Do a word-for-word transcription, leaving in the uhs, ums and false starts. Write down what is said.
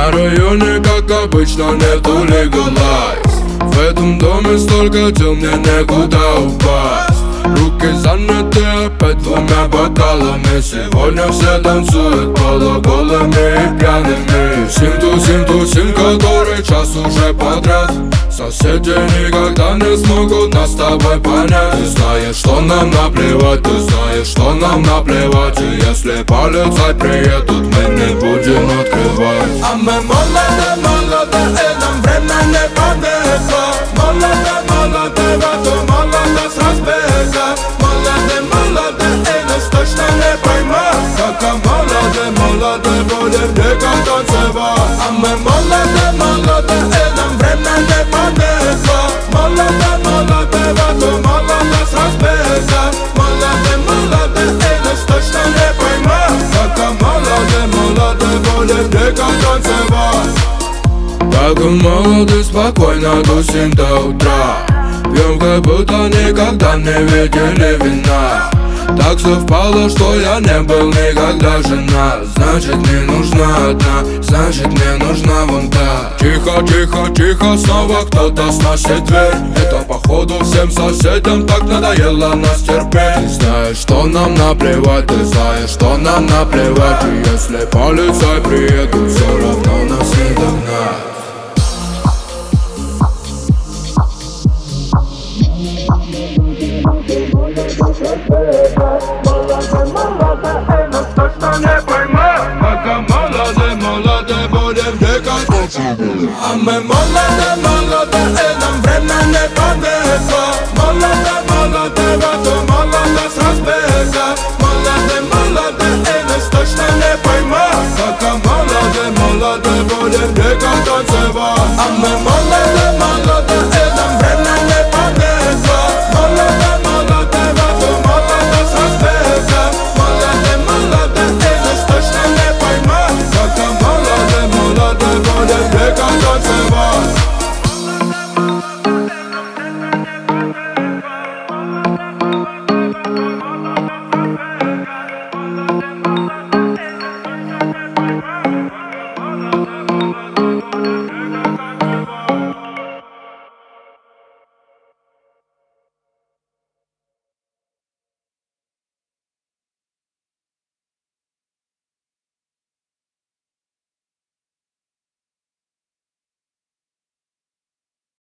На районе, как обычно, нету легалайз. В этом доме столько дел, мне некуда упасть. Руки заняты опять двумя бокалами. Сегодня все танцуют полуголыми и пьяными. Сим-ту-сим, тусим, который час уже подряд. Соседи никогда не смогут нас с тобой понять. Ты знаешь, что нам наплевать, ты знаешь, что нам наплевать. И если полицай приедут, мы не будем открывать. А мы молоды, молоды, и нам время не помеха. Молоды, молоды, в эту молодость разбега. Молоды, молоды, и нас точно не поймать. Пока молоды, молоды, будем дико танцевать. А мы молоды, молоды, и нам время не помеха. Молоды, молоды, в эту молодость разбега. Молоды, молоды, и нас точно не поймать. Пока молоды, молоды, будем дико танцевать. Пока молоды, спокойно тусим до утра. Пьем, как будто никогда не видели вина. Так совпало, что я не был никогда женат. Значит, мне нужна одна, значит, мне нужна вон та. Тихо, тихо, тихо, снова кто-то сносит дверь. Это походу всем соседям так надоело нас терпеть. Ты знаешь, что нам наплевать, ты знаешь, что нам наплевать. И если полицай приедут, все равно нас не догнать. Молоды, молоды, и нас точно не поймать. Пока молоды, молоды, будем дико танцевать. А мы молоды, молоды, и нам время не помеха.